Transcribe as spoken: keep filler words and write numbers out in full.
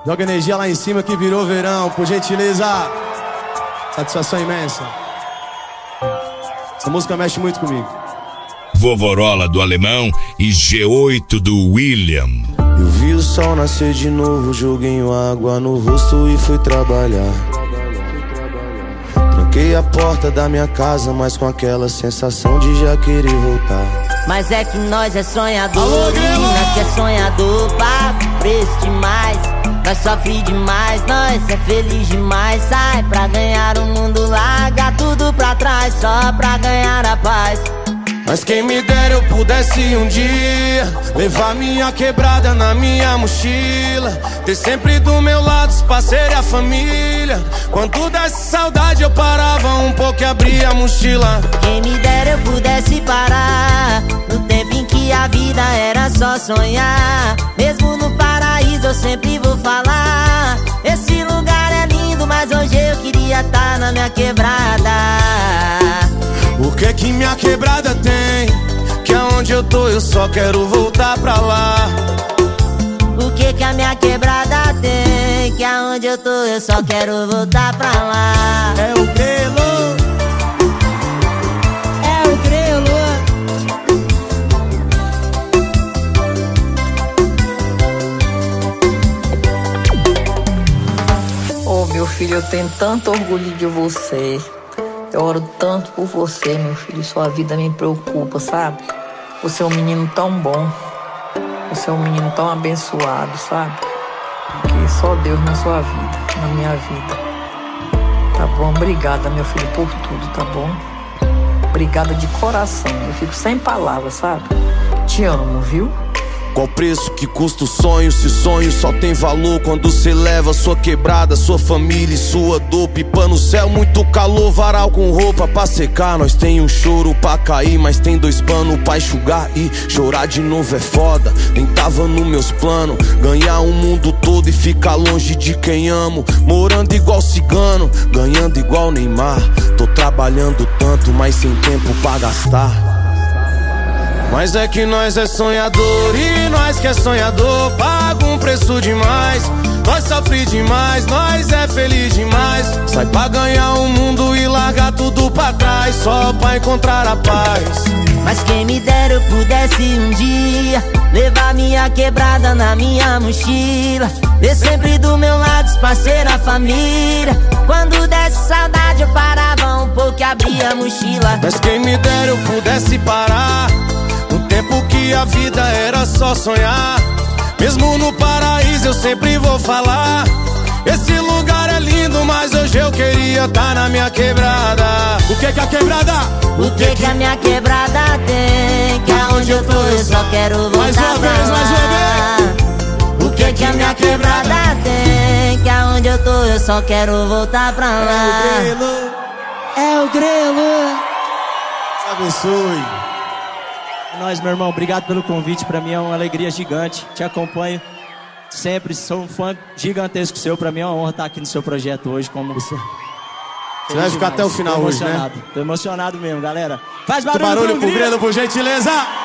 Joga energia lá em cima que virou verão, por gentileza. Satisfação imensa. Essa música mexe muito comigo. Vovorola do Alemão e G oito do William. Eu vi o sol nascer de novo, joguei água no rosto e fui trabalhar. Tranquei a porta da minha casa, mas com aquela sensação de já querer voltar. Mas é que nós é sonhador, nós que é sonhador, pago preço demais. Nós sofre demais, nós é feliz demais. Sai pra ganhar o mundo, larga tudo pra trás, só pra ganhar a paz. Mas quem me dera eu pudesse um dia levar minha quebrada na minha mochila, ter sempre do meu lado os parceiros e a família. Quando desse saudade eu parava um pouco e abria a mochila. Quem me dera eu pudesse parar no tempo em que a vida era só sonhar. Mesmo no paraíso eu sempre vou falar, esse lugar é lindo, mas hoje eu queria estar na minha quebrada. O que que minha quebrada tem? Que aonde eu tô eu só quero voltar pra lá. O que que a minha quebrada tem? Que aonde eu tô eu só quero voltar pra lá. É o grelo, é o grelo. Oh, meu filho, eu tenho tanto orgulho de você. Eu oro tanto por você, meu filho. Sua vida me preocupa, sabe? Você é um menino tão bom. Você é um menino tão abençoado, sabe? Que só Deus na sua vida, na minha vida. Tá bom? Obrigada, meu filho, por tudo, tá bom? Obrigada de coração. Eu fico sem palavras, sabe? Te amo, viu? Qual preço que custa o sonho? Se sonho só tem valor quando cê leva sua quebrada, sua família e sua dor. Pipa no céu, muito calor, varal com roupa pra secar. Nós tem um choro pra cair, mas tem dois panos pra enxugar. E chorar de novo é foda, nem tava nos meus planos. Ganhar o mundo todo e ficar longe de quem amo. Morando igual cigano, ganhando igual Neymar. Tô trabalhando tanto, mas sem tempo pra gastar. Mas é que nós é sonhador e nós que é sonhador paga um preço demais. Nós sofre demais, nós é feliz demais. Sai pra ganhar o mundo e largar tudo pra trás, só pra encontrar a paz. Mas quem me dera eu pudesse um dia levar minha quebrada na minha mochila, ter sempre do meu lado os parceiros, a família. Quando desse saudade eu parava um pouco e abria a mochila. Mas quem me dera eu pudesse parar no tempo que a vida era só sonhar. Mesmo no paraíso eu sempre vou falar, esse lugar é lindo, mas hoje eu queria estar na minha quebrada. O que que a quebrada? O que que a minha quebrada tem? Que aonde eu tô eu só quero voltar mais uma pra vez, lá. mais uma vez. O que que a minha quebrada tem? Que aonde eu tô eu só quero voltar pra lá. É o grelo, é o grelo. te abençoe. Nós, meu irmão, obrigado pelo convite. Pra mim é uma alegria gigante. Te acompanho sempre, sou um fã gigantesco seu. Pra mim é uma honra estar aqui no seu projeto hoje. Como você vai ficar até o final hoje, né? Tô emocionado mesmo, galera. Faz barulho, barulho pro grelo, por gentileza.